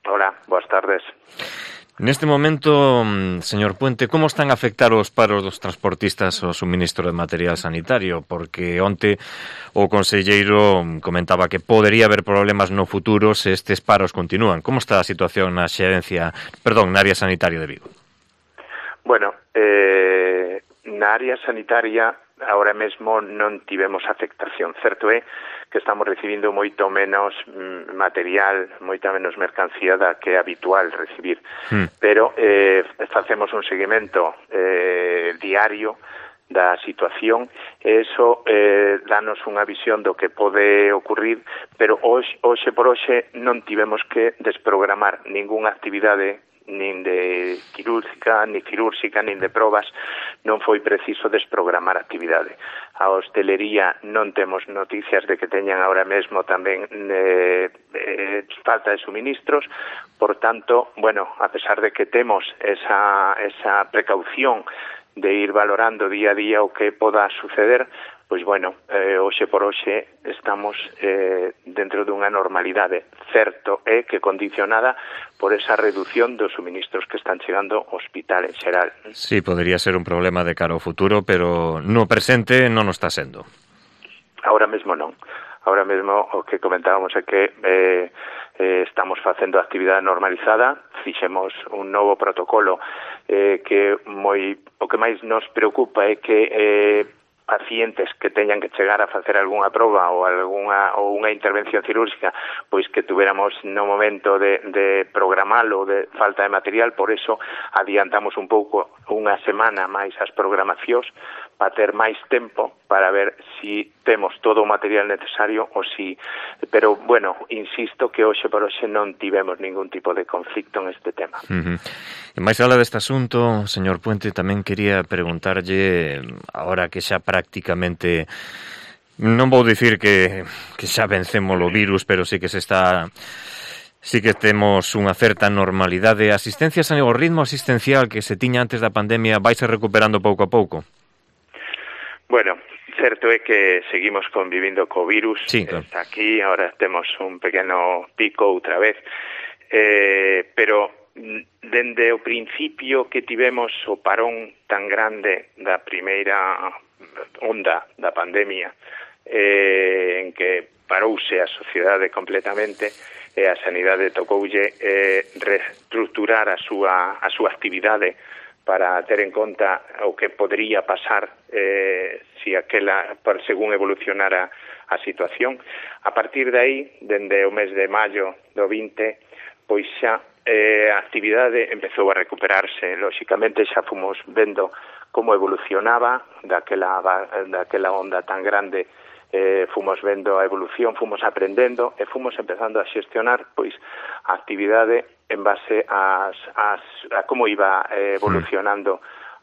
Hola, boas tardes. Neste momento, señor Puente, como están a afectar os paros dos transportistas ao suministro de material sanitario? Porque onte o conselleiro comentaba que podería haber problemas no futuro se estes paros continúan. Como está a situación na área sanitaria de Vigo? Bueno, na área sanitaria ahora mesmo non tivemos afectación. Certo é que estamos recibindo moito menos material, moita menos mercancía da que é habitual recibir. Pero facemos un seguimento diario da situación e iso danos unha visión do que pode ocurrir, pero hoxe por hoxe non tivemos que desprogramar ningunha actividade nin de quirúrgica, nin cirúrxica, nin de probas, non foi preciso desprogramar actividade. A hostelería non temos noticias de que teñan ahora mesmo tamén falta de suministros, por tanto, bueno, a pesar de que temos esa precaución de ir valorando día a día o que poda suceder, pois bueno, hoxe por hoxe estamos dentro dunha normalidade. Certo é que condicionada por esa reducción dos suministros que están chegando ao hospital en xeral. Sí, podería ser un problema de cara ao futuro, pero no presente non o está sendo. Ahora mesmo non. Ahora mesmo o que comentábamos é que estamos facendo actividade normalizada, fixemos un novo protocolo que o que máis nos preocupa é que pacientes que teñan que chegar a facer algunha proba ou unha intervención cirúrxica, pois que tuviéramos no momento de programalo, de falta de material, por eso adiantamos un pouco unha semana máis as programacións para ter máis tempo para ver si temos todo o material necesario ou si, pero bueno, insisto que hoxe por hoxe non tivemos ningún tipo de conflicto en este tema. E máis alá deste asunto, señor Puente, tamén quería preguntarlle, agora que xa prácticamente, non vou dicir que xa vencemos o virus, pero sí que temos unha certa normalidade. A asistencia, o ritmo asistencial que se tiña antes da pandemia vaise recuperando pouco a pouco? Bueno, certo é que seguimos convivindo co virus, sí, claro. Está aquí, ahora temos un pequeno pico outra vez, pero dende o principio que tivemos o parón tan grande da primeira onda da pandemia, en que parouse a sociedade completamente, e a sanidade tocoulle reestructurar a súa actividade para ter en conta o que podría pasar según evolucionara a situación. A partir de aí, dende o mes de maio do 20, pois xa a actividade empezou a recuperarse. Lóxicamente xa fomos vendo como evolucionaba daquela onda tan grande, fomos vendo a evolución, fomos aprendendo e fomos empezando a xestionar pois a actividade en base a como iba evolucionando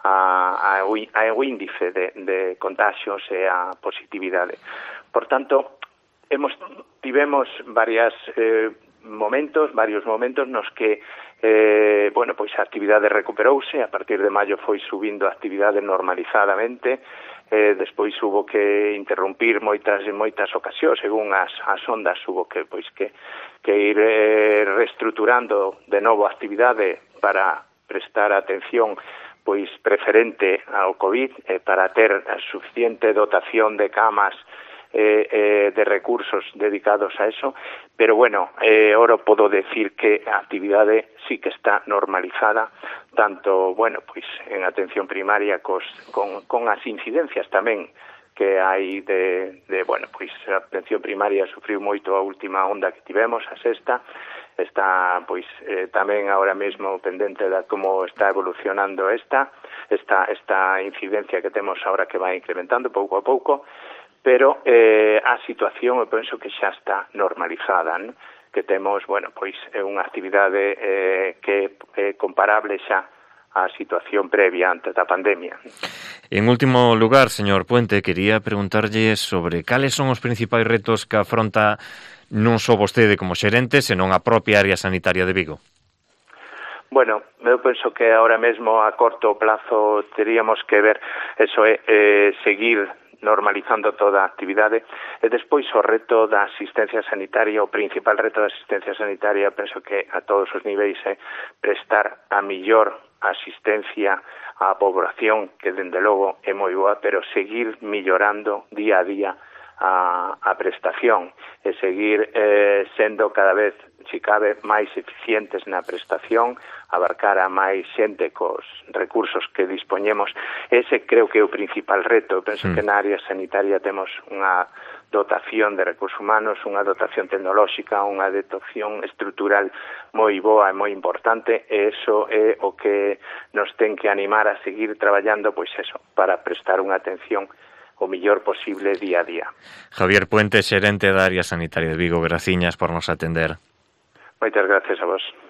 o índice de contagios e a positividade. Por tanto, tivemos varios momentos nos que pois a actividade recuperouse. A partir de maio foi subindo a actividade normalizadamente, despois hubo que interrumpir moitas ocasións, según as ondas, hubo que ir reestruturando de novo a actividade para prestar atención pois preferente ao COVID, para ter a suficiente dotación de camas de recursos dedicados a eso, pero bueno, ahora podo decir que a actividade sí que está normalizada, tanto, bueno, pois en atención primaria con as incidencias tamén que hai bueno, pois a atención primaria sufriu moito a última onda que tivemos, a sexta, está pois tamén ahora mesmo pendente de como está evolucionando esta incidencia que temos ahora, que vai incrementando pouco a pouco, pero a situación eu penso que xa está normalizada, ¿no? Que temos, bueno, pois unha actividade que é comparable xa á situación previa antes da pandemia. En último lugar, señor Puente, quería preguntarlle sobre cales son os principais retos que afronta non só vostede como xerente, senón a propia área sanitaria de Vigo. Bueno, eu penso que ahora mesmo a corto plazo teríamos que ver, eso é, seguir normalizando toda a actividade. E despois o reto da asistencia sanitaria, o principal reto da asistencia sanitaria, penso que a todos os niveis é prestar a millor asistencia á población, que dende logo é moi boa, pero seguir millorando día a día a prestación e seguir sendo cada vez, se cabe, máis eficientes na prestación, abarcar a máis xente cos recursos que dispoñemos. Ese creo que é o principal reto. Eu penso que na área sanitaria temos unha dotación de recursos humanos, unha dotación tecnolóxica, unha dotación estrutural moi boa e moi importante, e iso é o que nos ten que animar a seguir traballando, pois eso, para prestar unha atención o mellor posible día a día. Javier Puente, xerente da área sanitaria de Vigo, graciñas por nos atender. Moitas gracias a vos.